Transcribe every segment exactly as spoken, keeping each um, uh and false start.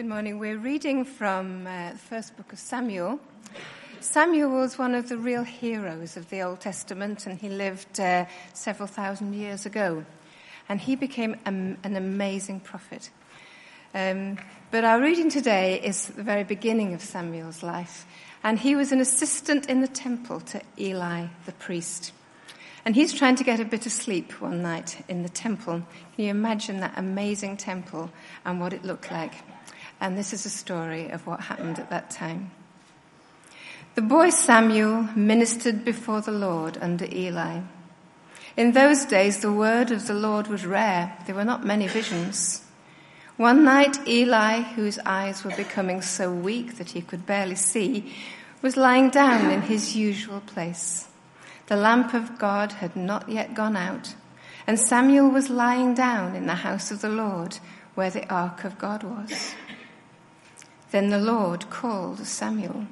Good morning. We're reading from uh, the first book of Samuel. Samuel was one of the real heroes of the Old Testament, and he lived uh, several thousand years ago. And he became um, an amazing prophet. Um, but our reading today is the very beginning of Samuel's life. And he was an assistant in the temple to Eli, the priest. And he's trying to get a bit of sleep one night in the temple. Can you imagine that amazing temple and what it looked like? And this is a story of what happened at that time. The boy Samuel ministered before the Lord under Eli. In those days, the word of the Lord was rare. There were not many visions. One night, Eli, whose eyes were becoming so weak that he could barely see, was lying down in his usual place. The lamp of God had not yet gone out, and Samuel was lying down in the house of the Lord, where the ark of God was. Then the Lord called Samuel.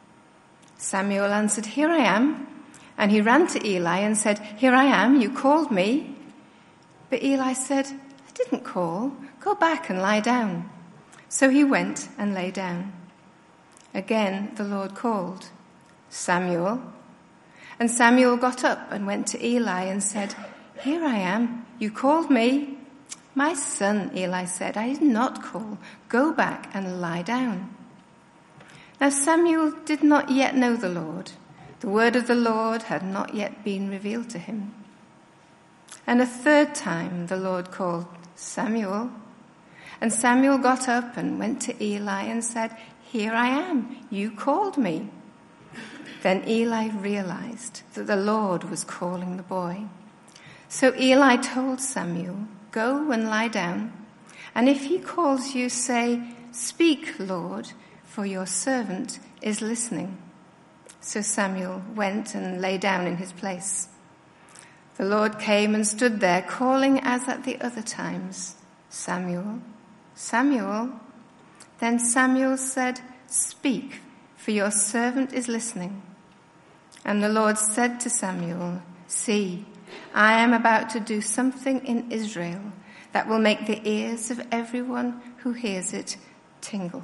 Samuel answered, "Here I am." And he ran to Eli and said, "Here I am, you called me." But Eli said, "I didn't call. Go back and lie down." So he went and lay down. Again the Lord called, "Samuel." And Samuel got up and went to Eli and said, "Here I am, you called me." "My son," Eli said, "I did not call. Go back and lie down." Now Samuel did not yet know the Lord. The word of the Lord had not yet been revealed to him. And a third time the Lord called, "Samuel." And Samuel got up and went to Eli and said, "Here I am. You called me." Then Eli realized that the Lord was calling the boy. So Eli told Samuel, "Go and lie down, and if he calls you, say, 'Speak, Lord, for your servant is listening.'" So Samuel went and lay down in his place. The Lord came and stood there, calling as at the other times, "Samuel, Samuel." Then Samuel said, "Speak, for your servant is listening." And the Lord said to Samuel, "See, I am about to do something in Israel that will make the ears of everyone who hears it tingle."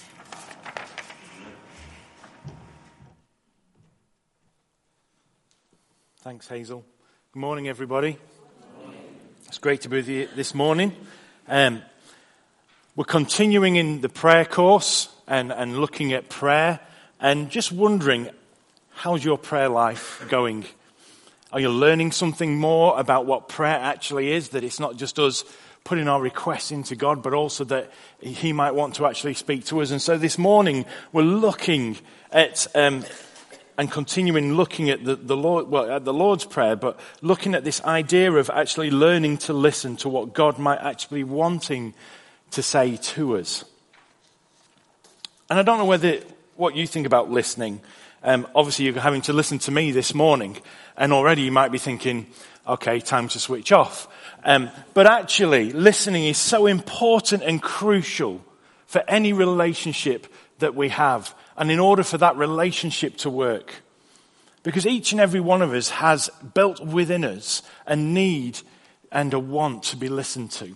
Thanks, Hazel. Good morning, everybody. Good morning. It's great to be with you this morning. Um, we're continuing in the prayer course and, and looking at prayer and just wondering, how's your prayer life going? Are you learning something more about what prayer actually is, that it's not just us putting our requests into God, but also that he might want to actually speak to us? And so this morning we're looking at um, and continuing looking at the, the Lord, well, at the Lord's Prayer, but looking at this idea of actually learning to listen to what God might actually be wanting to say to us. And I don't know whether what you think about listening. Um, obviously, you're having to listen to me this morning, and already you might be thinking, okay, time to switch off. Um, but actually, listening is so important and crucial for any relationship that we have, and in order for that relationship to work. Because each and every one of us has built within us a need and a want to be listened to.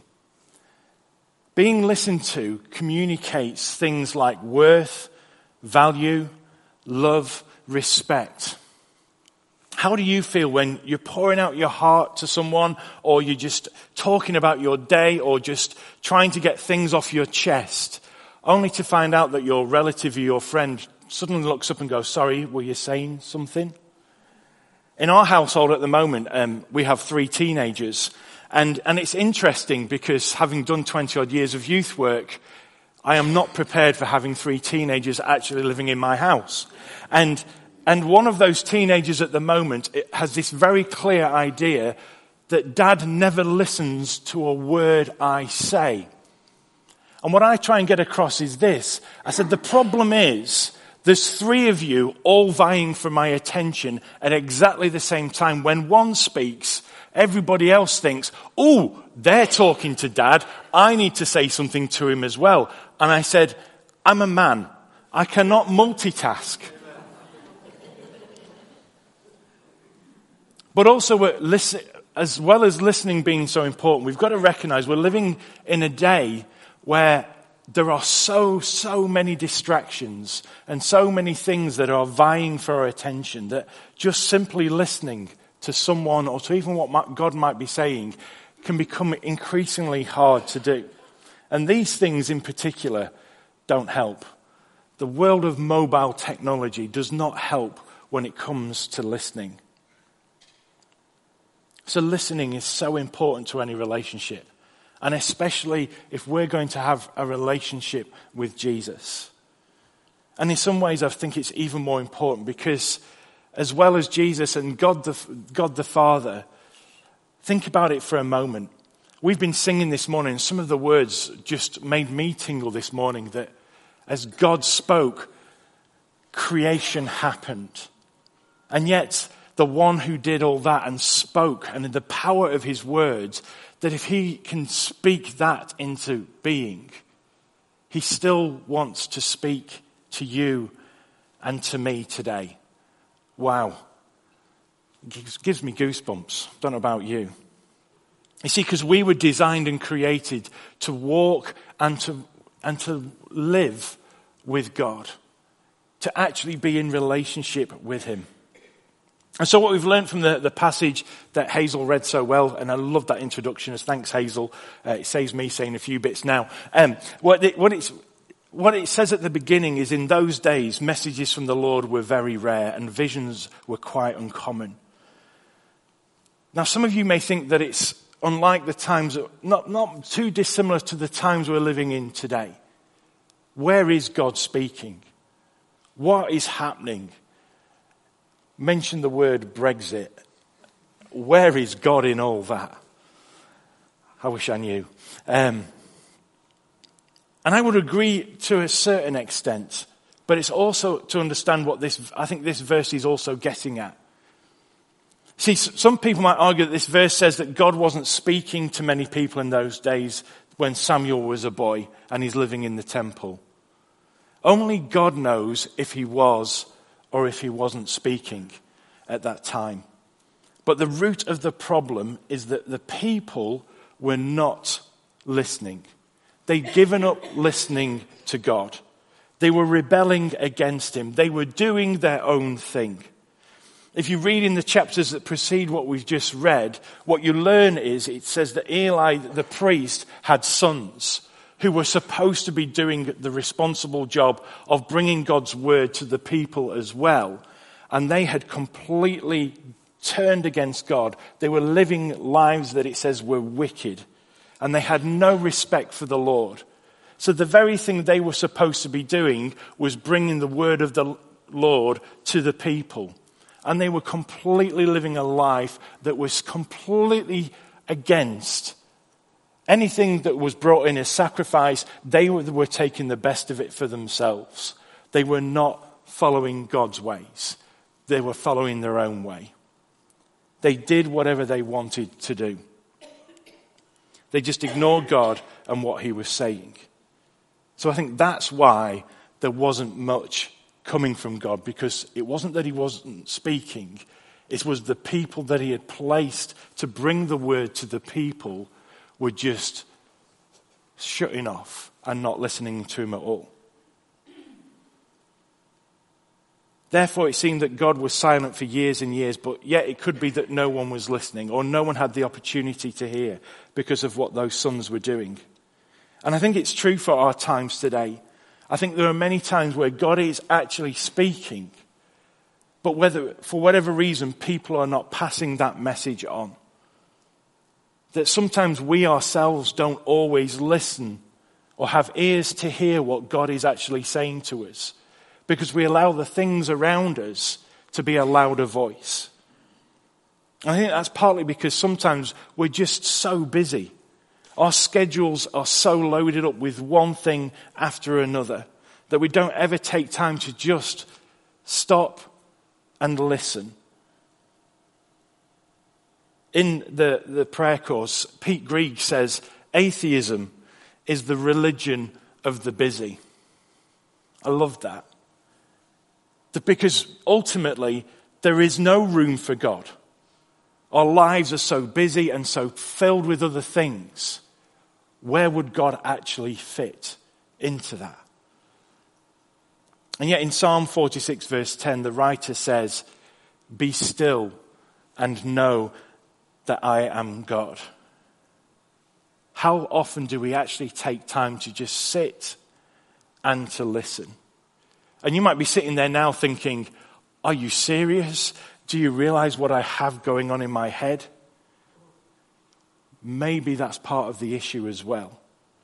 Being listened to communicates things like worth, value, love, respect. How do you feel when you're pouring out your heart to someone, or you're just talking about your day, or just trying to get things off your chest, only to find out that your relative or your friend suddenly looks up and goes, "Sorry, were you saying something?" In our household at the moment, um, we have three teenagers, and, and it's interesting because having done twenty odd years of youth work, I am not prepared for having three teenagers actually living in my house. And and one of those teenagers at the moment it has this very clear idea that Dad never listens to a word I say. And what I try and get across is this. I said, the problem is there's three of you all vying for my attention at exactly the same time. When one speaks, everybody else thinks, "Oh, they're talking to Dad. I need to say something to him as well." And I said, I'm a man. I cannot multitask. But also, we're listen, as well as listening being so important, we've got to recognize we're living in a day where there are so, so many distractions and so many things that are vying for our attention that just simply listening to someone or to even what God might be saying can become increasingly hard to do. And these things in particular don't help. The world of mobile technology does not help when it comes to listening. So listening is so important to any relationship. And especially if we're going to have a relationship with Jesus. And in some ways I think it's even more important because as well as Jesus and God the, God the Father, think about it for a moment. We've been singing this morning, and some of the words just made me tingle this morning, that as God spoke, creation happened. And yet, the one who did all that and spoke, and in the power of his words, that if he can speak that into being, he still wants to speak to you and to me today. Wow. It gives me goosebumps. Don't know about you. You see, because we were designed and created to walk and to and to live with God, to actually be in relationship with him. And so what we've learned from the, the passage that Hazel read so well, and I love that introduction, as thanks Hazel, uh, it saves me saying a few bits now. Um, what, it, what, it's, what it says at the beginning is, in those days, messages from the Lord were very rare and visions were quite uncommon. Now some of you may think that it's unlike the times, not, not too dissimilar to the times we're living in today. Where is God speaking? What is happening? Mention the word Brexit. Where is God in all that? I wish I knew. Um, and I would agree to a certain extent, but it's also to understand what this, I think this verse is also getting at. See, some people might argue that this verse says that God wasn't speaking to many people in those days when Samuel was a boy and he's living in the temple. Only God knows if he was or if he wasn't speaking at that time. But the root of the problem is that the people were not listening. They'd given up listening to God. They were rebelling against him. They were doing their own thing. If you read in the chapters that precede what we've just read, what you learn is it says that Eli, the priest, had sons who were supposed to be doing the responsible job of bringing God's word to the people as well. And they had completely turned against God. They were living lives that it says were wicked. And they had no respect for the Lord. So the very thing they were supposed to be doing was bringing the word of the Lord to the people. And they were completely living a life that was completely against anything that was brought in as sacrifice. They were, were taking the best of it for themselves. They were not following God's ways. They were following their own way. They did whatever they wanted to do. They just ignored God and what he was saying. So I think that's why there wasn't much coming from God, because it wasn't that he wasn't speaking. It was the people that he had placed to bring the word to the people were just shutting off and not listening to him at all. Therefore, it seemed that God was silent for years and years, but yet it could be that no one was listening or no one had the opportunity to hear because of what those sons were doing. And I think it's true for our times today. I think there are many times where God is actually speaking, but whether, for whatever reason, people are not passing that message on. That sometimes we ourselves don't always listen or have ears to hear what God is actually saying to us, because we allow the things around us to be a louder voice. I think that's partly because sometimes we're just so busy. Our schedules are so loaded up with one thing after another that we don't ever take time to just stop and listen. In the, the prayer course, Pete Greig says, atheism is the religion of the busy. I love that. That because ultimately there is no room for God. Our lives are so busy and so filled with other things. Where would God actually fit into that. And yet in Psalm forty-six verse ten, the writer says, "Be still and know that I am God." How often do we actually take time to just sit and to listen? And you might be sitting there now thinking, are you serious? Do you realize what I have going on in my head? Maybe that's part of the issue as well.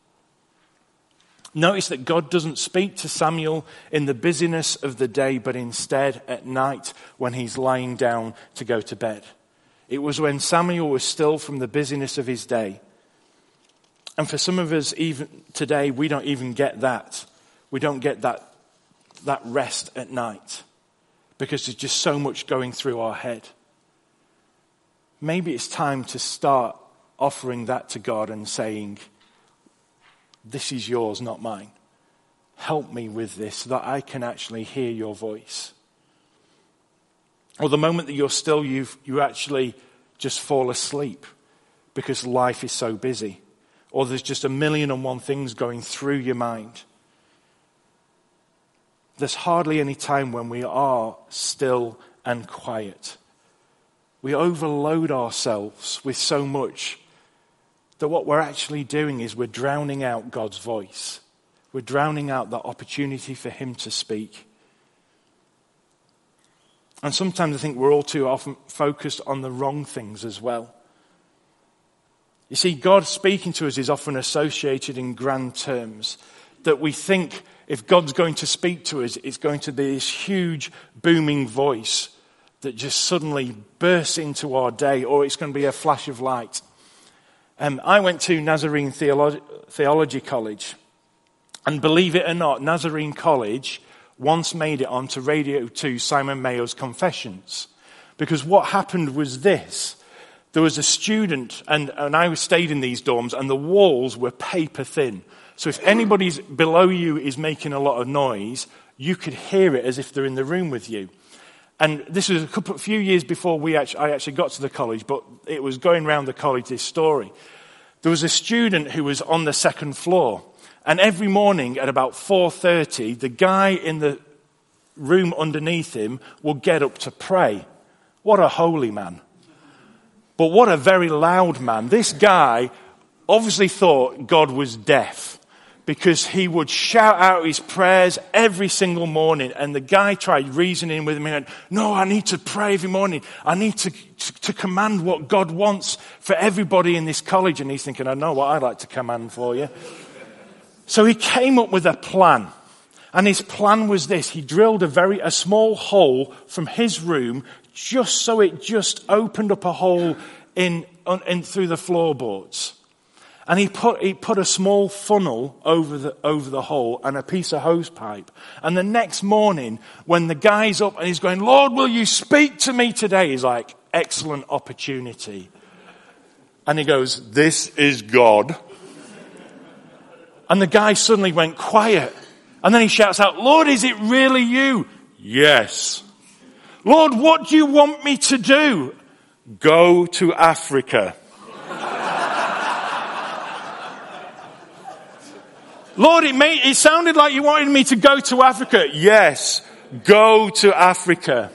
Notice that God doesn't speak to Samuel in the busyness of the day, but instead at night when he's lying down to go to bed. It was when Samuel was still from the busyness of his day. And for some of us, even today, we don't even get that. We don't get that, that rest at night because there's just so much going through our head. Maybe it's time to start offering that to God and saying, this is yours, not mine. Help me with this so that I can actually hear your voice. Or the moment that you're still, you you actually just fall asleep because life is so busy. Or there's just a million and one things going through your mind. There's hardly any time when we are still and quiet. We overload ourselves with so much that what we're actually doing is we're drowning out God's voice. We're drowning out the opportunity for him to speak. And sometimes I think we're all too often focused on the wrong things as well. You see, God speaking to us is often associated in grand terms, that we think if God's going to speak to us, it's going to be this huge booming voice that just suddenly bursts into our day, or it's going to be a flash of light. Um, I went to Nazarene Theolo- Theology College, and believe it or not, Nazarene College once made it onto Radio two Simon Mayo's Confessions. Because what happened was this. There was a student, and, and I stayed in these dorms, and the walls were paper thin. So if anybody's below you is making a lot of noise, you could hear it as if they're in the room with you. And this was a couple, a few years before we actually, I actually got to the college, but it was going around the college, this story. There was a student who was on the second floor, and every morning at about four thirty, the guy in the room underneath him would get up to pray. What a holy man. But what a very loud man. This guy obviously thought God was deaf because he would shout out his prayers every single morning. And the guy tried reasoning with him and went, no, I need to pray every morning. I need to, to, to command what God wants for everybody in this college. And he's thinking, I know what I'd like to command for you. So he came up with a plan. And his plan was this. He drilled a very a small hole from his room just so it just opened up a hole in, in through the floorboards. And he put he put a small funnel over the over the hole and a piece of hose pipe. And the next morning, when the guy's up and he's going, Lord, will you speak to me today? He's like, excellent opportunity. And he goes, this is God. And the guy suddenly went quiet. And then he shouts out, Lord, is it really you? Yes. Lord, what do you want me to do? Go to Africa. Lord, it, made, it sounded like you wanted me to go to Africa. Yes, go to Africa.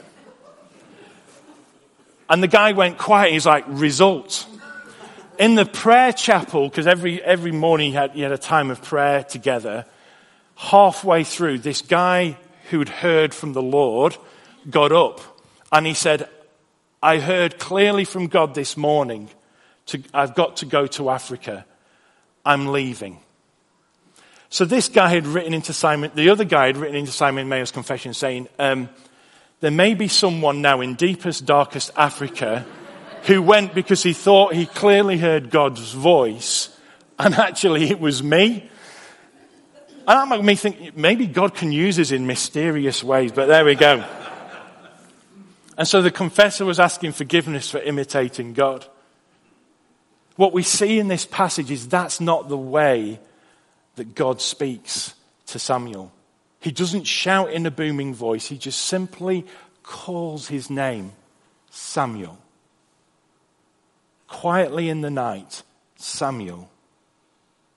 And the guy went quiet. He's like, result. In the prayer chapel, because every every morning he had, he had a time of prayer together, halfway through, this guy who'd heard from the Lord got up and he said, I heard clearly from God this morning, to, I've got to go to Africa. I'm leaving. So this guy had written into Simon, the other guy had written into Simon Mayo's Confession saying, um, there may be someone now in deepest, darkest Africa who went because he thought he clearly heard God's voice, and actually it was me. And that made me think, maybe God can use us in mysterious ways, but there we go. And so the confessor was asking forgiveness for imitating God. What we see in this passage is that's not the way that God speaks to Samuel. He doesn't shout in a booming voice. He just simply calls his name, Samuel. Quietly in the night, Samuel.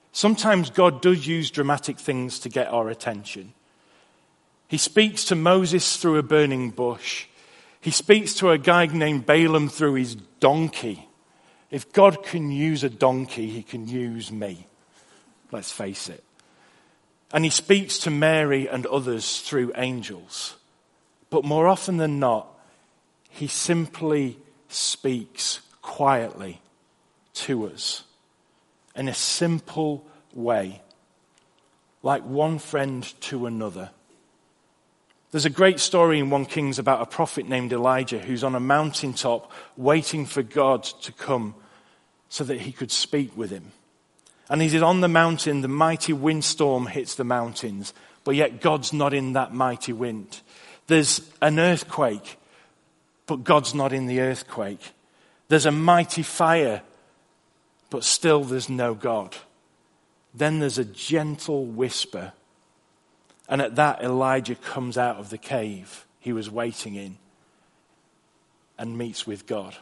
Sometimes God does use dramatic things to get our attention. He speaks to Moses through a burning bush. He speaks to a guy named Balaam through his donkey. If God can use a donkey, he can use me. Let's face it. And he speaks to Mary and others through angels. But more often than not, he simply speaks quietly to us in a simple way, like one friend to another. There's a great story in First Kings about a prophet named Elijah who's on a mountaintop waiting for God to come so that he could speak with him. And he's on the mountain, the mighty windstorm hits the mountains, but yet God's not in that mighty wind. There's an earthquake, but God's not in the earthquake. There's a mighty fire, but still there's no God. Then there's a gentle whisper. And at that, Elijah comes out of the cave he was waiting in and meets with God.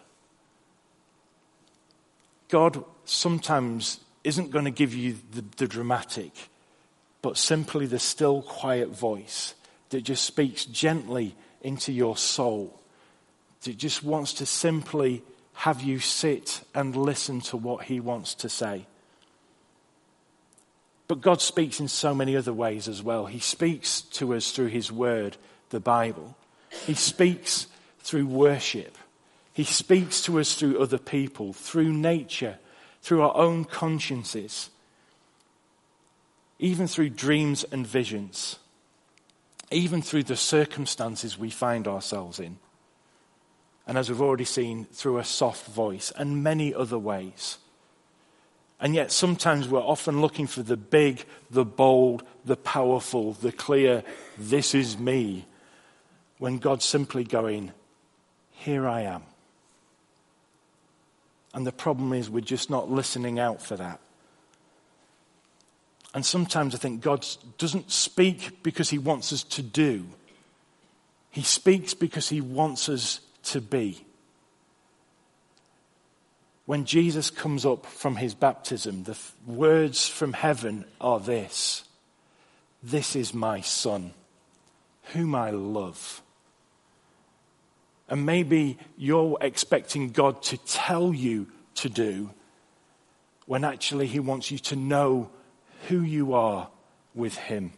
God sometimes isn't going to give you the, the dramatic, but simply the still, quiet voice that just speaks gently into your soul. That just wants to simply have you sit and listen to what he wants to say. But God speaks in so many other ways as well. He speaks to us through his word, the Bible. He speaks through worship. He speaks to us through other people, through nature, through our own consciences, even through dreams and visions, even through the circumstances we find ourselves in. And as we've already seen, through a soft voice and many other ways. And yet sometimes we're often looking for the big, the bold, the powerful, the clear, this is me. When God's simply going, here I am. And the problem is we're just not listening out for that. And sometimes I think God doesn't speak because he wants us to do. He speaks because he wants us to be. When Jesus comes up from his baptism, the f- words from heaven are this: this is my son, whom I love. And maybe you're expecting God to tell you to do, when actually he wants you to know who you are with him.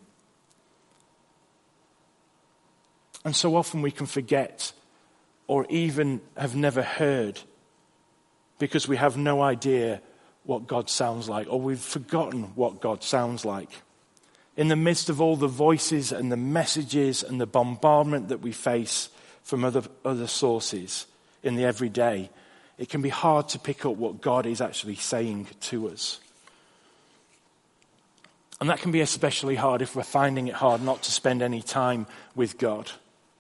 And so often we can forget, or even have never heard, because we have no idea what God sounds like, or we've forgotten what God sounds like. In the midst of all the voices and the messages and the bombardment that we face from other, other sources in the everyday, it can be hard to pick up what God is actually saying to us. And that can be especially hard if we're finding it hard not to spend any time with God.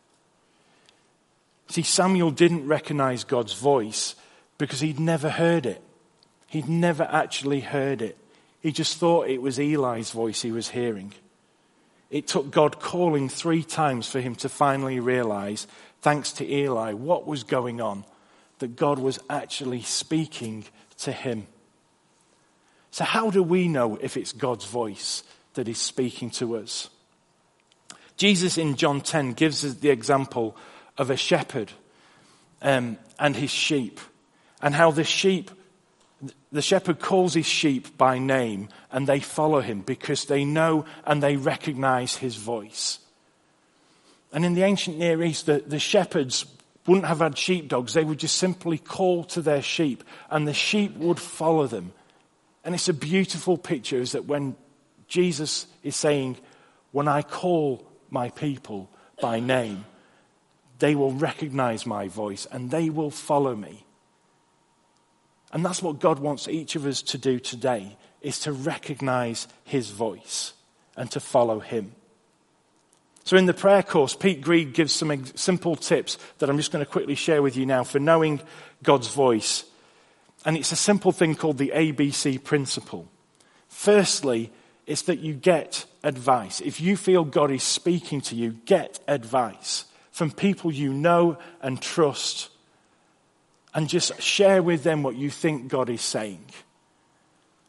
See, Samuel didn't recognize God's voice because he'd never heard it. He'd never actually heard it. He just thought it was Eli's voice he was hearing. It took God calling three times for him to finally realize, thanks to Eli, what was going on, that God was actually speaking to him. So how do we know if it's God's voice that is speaking to us? Jesus in John ten gives us the example of a shepherd um, and his sheep. And how the sheep, the shepherd calls his sheep by name and they follow him because they know and they recognize his voice. And in the ancient Near East, the, the shepherds wouldn't have had sheepdogs. They would just simply call to their sheep and the sheep would follow them. And it's a beautiful picture, is that when Jesus is saying, when I call my people by name, they will recognize my voice and they will follow me. And that's what God wants each of us to do today, is to recognize his voice and to follow him. So in the prayer course, Pete Greig gives some ex- simple tips that I'm just going to quickly share with you now for knowing God's voice. And it's a simple thing called the A B C principle. Firstly, it's that you get advice. If you feel God is speaking to you, get advice from people you know and trust. And just share with them what you think God is saying.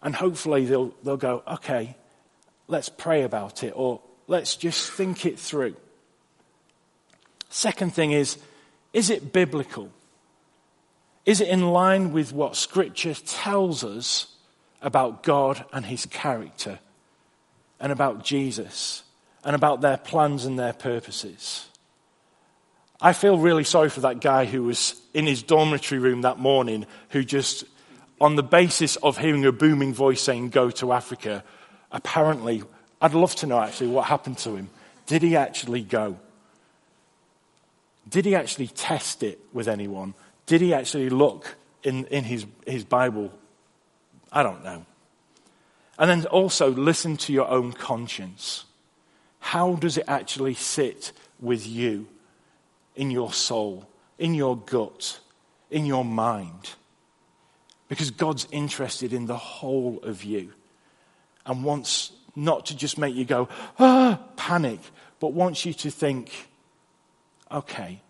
And hopefully they'll, they'll go, okay, let's pray about it, or let's just think it through. Second thing is, is it biblical? Is it in line with what Scripture tells us about God and his character, and about Jesus, and about their plans and their purposes? I feel really sorry for that guy who was in his dormitory room that morning, who just, on the basis of hearing a booming voice saying, go to Africa, apparently, I'd love to know actually what happened to him. Did he actually go? Did he actually test it with anyone? Did he actually look in, in his, his Bible? I don't know. And then also listen to your own conscience. How does it actually sit with you, in your soul, in your gut, in your mind? Because God's interested in the whole of you and wants not to just make you go, ah, panic, but wants you to think, okay.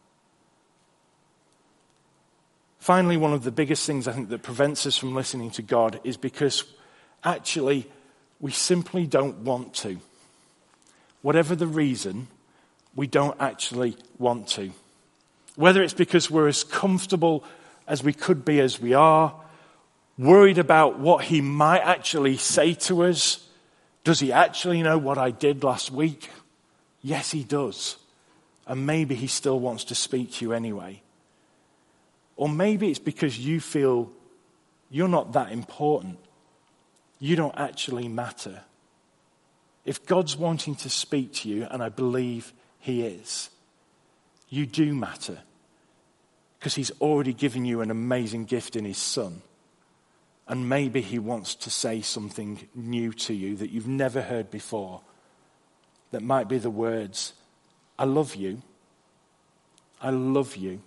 Finally, one of the biggest things I think that prevents us from listening to God is because actually we simply don't want to. Whatever the reason, we don't actually want to. Whether it's because we're as comfortable as we could be as we are, worried about what he might actually say to us. Does he actually know what I did last week? Yes, he does. And maybe he still wants to speak to you anyway. Or maybe it's because you feel you're not that important. You don't actually matter. If God's wanting to speak to you, and I believe he is, you do matter. Because he's already given you an amazing gift in his Son. And maybe he wants to say something new to you that you've never heard before. That might be the words, I love you. I love you.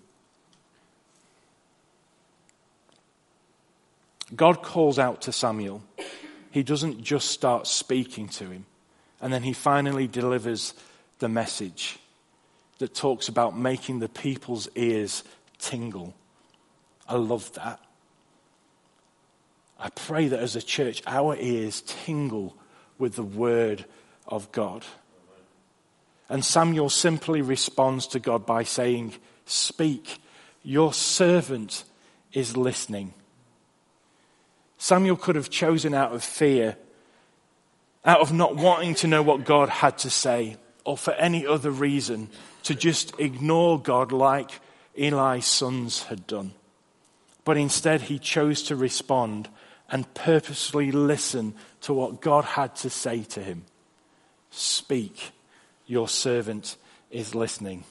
God calls out to Samuel. He doesn't just start speaking to him. And then he finally delivers the message that talks about making the people's ears tingle. I love that. I pray that as a church, our ears tingle with the word of God. And Samuel simply responds to God by saying, speak, your servant is listening. Samuel could have chosen out of fear, out of not wanting to know what God had to say, or for any other reason, to just ignore God like Eli's sons had done. But instead he chose to respond and purposely listen to what God had to say to him. Speak, your servant is listening.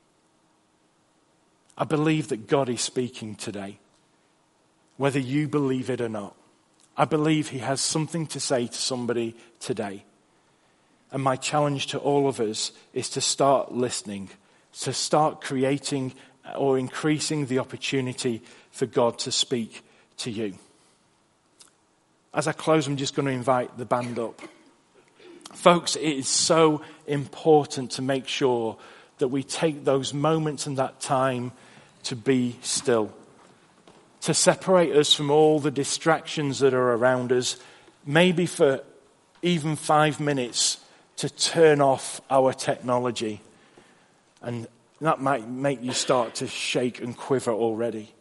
I believe that God is speaking today, whether you believe it or not. I believe he has something to say to somebody today. And my challenge to all of us is to start listening, to start creating or increasing the opportunity for God to speak to you. As I close, I'm just going to invite the band up. Folks, it is so important to make sure that we take those moments and that time to be still, to separate us from all the distractions that are around us, maybe for even five minutes to turn off our technology. And that might make you start to shake and quiver already.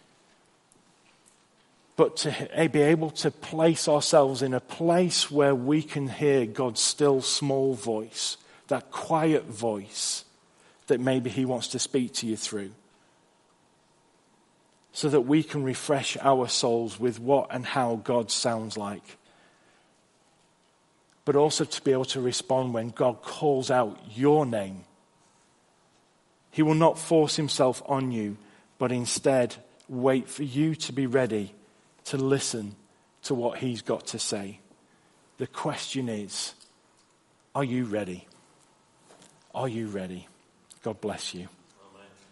But to be able to place ourselves in a place where we can hear God's still small voice, that quiet voice that maybe he wants to speak to you through, so that we can refresh our souls with what and how God sounds like. But also to be able to respond when God calls out your name. He will not force himself on you, but instead wait for you to be ready to listen to what he's got to say. The question is, are you ready? Are you ready? God bless you.